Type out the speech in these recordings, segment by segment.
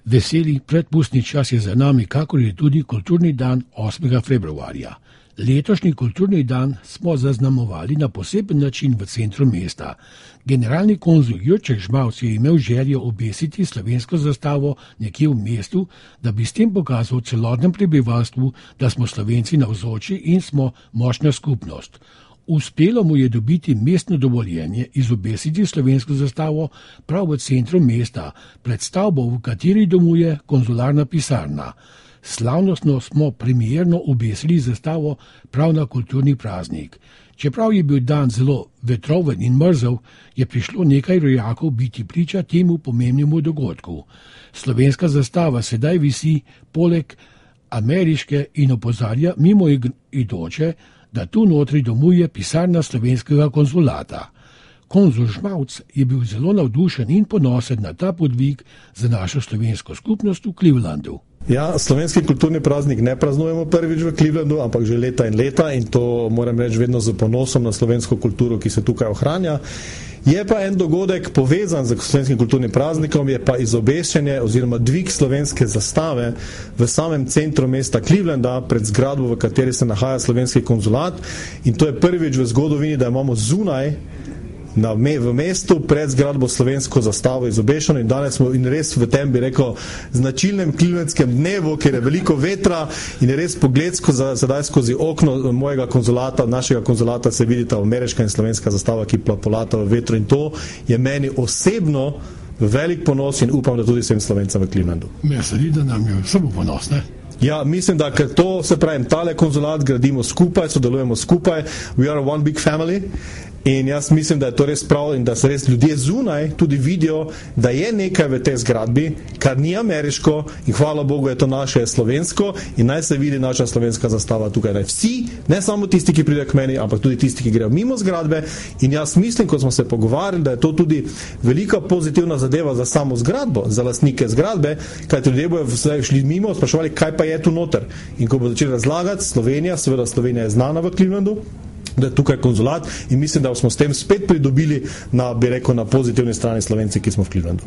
Veseli predpustni čas je za nami, kakor je tudi kulturni dan 8. februarja. Letošnji kulturni dan smo zaznamovali na poseben način v centru mesta. Generalni konzul Jurček Žmavc je imel željo obesiti slovensko zastavo nekje v mestu, da bi s tem pokazal celotnem prebivalstvu, da smo Slovenci navzoči in smo močna skupnost. Uspelo mu je dobiti mestno dovoljenje izobesiti slovensko zastavo prav v centru mesta, pred stavbo, v kateri domuje konzularna pisarna. Slavnostno smo premierno obesili zastavo prav na kulturni praznik. Čeprav je bil dan zelo vetroven in mrzel, je prišlo nekaj rojakov biti priča temu pomembnemu dogodku. Slovenska zastava sedaj visi poleg ameriške in opozarja mimoidoče, da tu notri domuje pisarna slovenskega konzulata. Konzul Žmavc je bil zelo navdušen in ponosen na ta podvig za našo slovensko skupnost v Clevelandu. Ja, slovenski kulturni praznik ne praznujemo prvič v Clevelandu, ampak že leta in to moram reči vedno z ponosom na slovensko kulturo, ki se tukaj ohranja. Je pa en dogodek povezan z slovenskim kulturnim praznikom, je pa izobešenje oziroma dvig slovenske zastave v samem centru mesta Clevelanda pred zgradbo, v kateri se nahaja slovenski konzulat, in to je prvič v zgodovini, da imamo zunaj v mestu pred zgradbo slovensko zastavo izobešeno, in danes smo in res v tem, bi rekel, značilnem clevelandskem dnevu, kjer je veliko vetra in je res pogled sedaj skozi okno mojega konzulata, našega konzulata, se vidita ameriška in slovenska zastava, ki plapolata v vetru, in to je meni osebno velik ponos in upam, da tudi vsem Slovencem v Clevelandu. Mislim, da nam je samo ponos, ne? Ja, mislim, da ker to, se pravim, tale konzulat gradimo skupaj, sodelujemo skupaj, we are one big family. In jaz mislim, da je to res prav in da se res ljudje zunaj tudi vidijo, da je nekaj v tej zgradbi, kar ni ameriško, in hvala Bogu je to naše slovensko, in naj se vidi naša slovenska zastava tukaj. Naj vsi, ne samo tisti, ki pridejo k meni, ampak tudi tisti, ki grejo mimo zgradbe, in jaz mislim, ko smo se pogovarjali, da je to tudi velika pozitivna zadeva za samo zgradbo, za lastnike zgradbe, kajti ljudje bojo šli mimo, spraševali, kaj pa je tu noter. In ko bo začeli razlagati, Slovenija je znana v Clevelandu, da je tukaj konzulat, in mislim, da smo s tem spet pridobili na pozitivni strani Slovenci, ki smo v Clevelandu.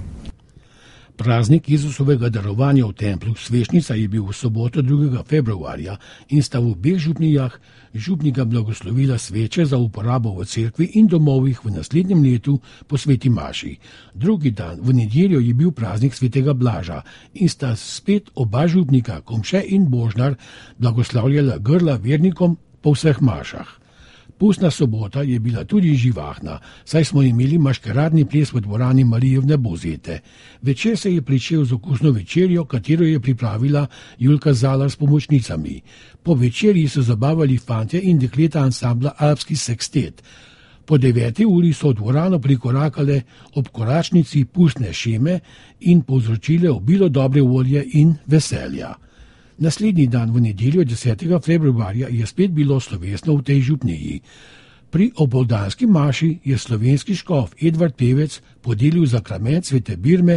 Praznik Jezusovega darovanja v templju Svešnica je bil v soboto 2. februarja in sta v obeh župnijah župnika blagoslovila sveče za uporabo v cerkvi in domovih v naslednjem letu po sveti maši. Drugi dan, v nedeljo, je bil praznik svetega Blaža in sta spet oba župnika, Komše in Božnar, blagoslavljala grla vernikom po vseh mašah. Pustna sobota je bila tudi živahna, saj smo imeli maškeradni ples v dvorani Marijevne Bozete. Večer se je pričel z okusno večerjo, katero je pripravila Julka Zalar s pomočnicami. Po večerji so zabavali fantje in dekleta ansambla Alpski sekstet. Po 9. uri so v dvorano prikorakale ob koračnici pustne šeme in povzročile obilo dobre volje in veselja. Naslednji dan, v nedeljo 10. februarja, je spet bilo slovesno v tej župniji. Pri opoldanski maši je slovenski škof Edvard Pevec podelil zakrament svete Birme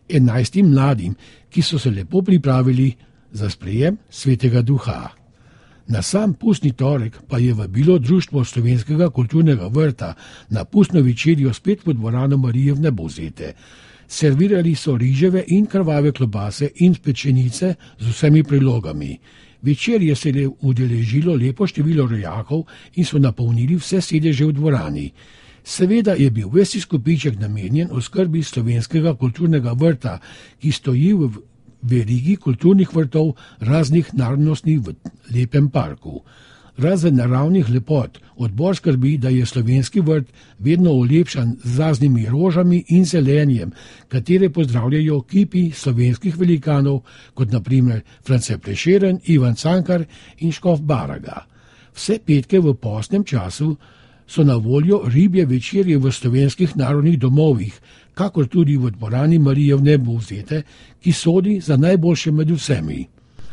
11 mladim, ki so se lepo pripravili za sprejem svetega duha. Na sam pustni torek pa je vabilo Društvo slovenskega kulturnega vrta na pustno večerjo spet v dvorano Marijevne Bozete. Servirali so riževe in krvave klobase in pečenice z vsemi prilogami. Večerje se je udeležilo lepo število rojakov in so napolnili vse sedeže v dvorani. Seveda je bil ves izkupiček namenjen oskrbi slovenskega kulturnega vrta, ki stoji v verigi kulturnih vrtov raznih narodnosti v lepem parku. Razen naravnih lepot, odbor skrbi, da je slovenski vrt vedno olepšan z raznimi rožami in zelenjem, katere pozdravljajo kipi slovenskih velikanov, kot naprimer France Prešeren, Ivan Cankar in škof Baraga. Vse petke v postnem času so na voljo ribje večerje v slovenskih narodnih domovih, kakor tudi v dvorani Marijevne Bozete, ki sodi za najboljše med vsemi.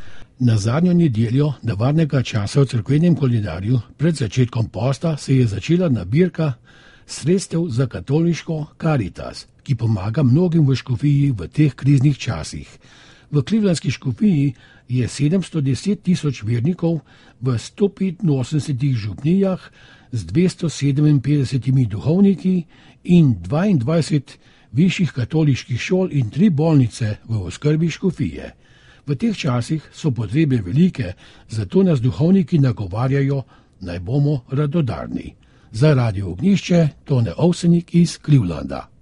Na zadnjo nedeljo navadnega časa v cerkvenem koledarju pred začetkom posta se je začela nabirka sredstev za katoliško Caritas, ki pomaga mnogim v škofiji v teh kriznih časih. V clevelandski škofiji je 710 000 vernikov v 185 župnijah z 257 duhovniki in 22 višjih katoliških šol in 3 bolnice v oskrbi škofije. V teh časih so potrebe velike, zato nas duhovniki nagovarjajo, naj bomo radodarni. Za Radio Ognjišče Tone Ovsenik iz Clevelanda.